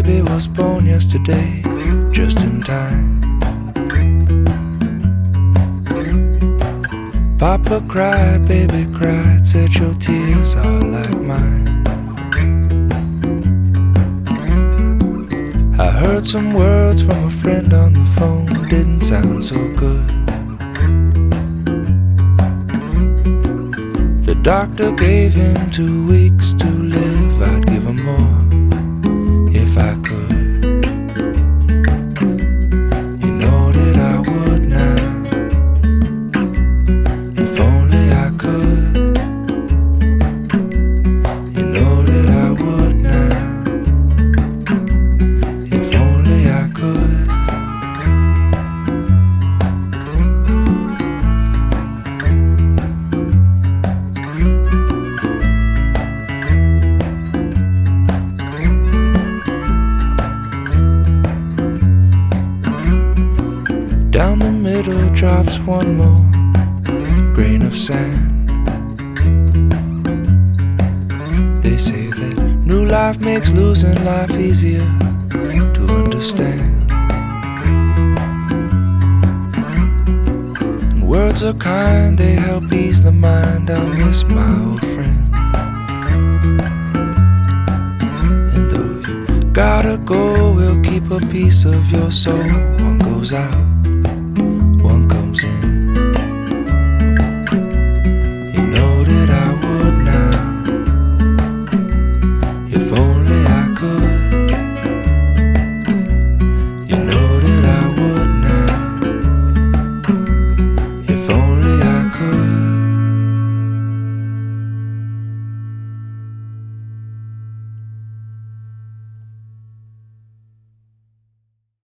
baby was born yesterday, just in time. Papa cried, baby cried, said your tears are like mine. I heard some words from a friend on the phone, didn't sound so good. The doctor gave him 2 weeks to live, I'd give him more if I could. You know that I would now, if only I could. You know that I would now, if only I could. Down the middle drops one more grain of sand. They say that new life makes losing life easier to understand. And words are kind, they help ease the mind. I'll miss my old friend. And though you gotta go, we'll keep a piece of your soul. One goes out, one comes in.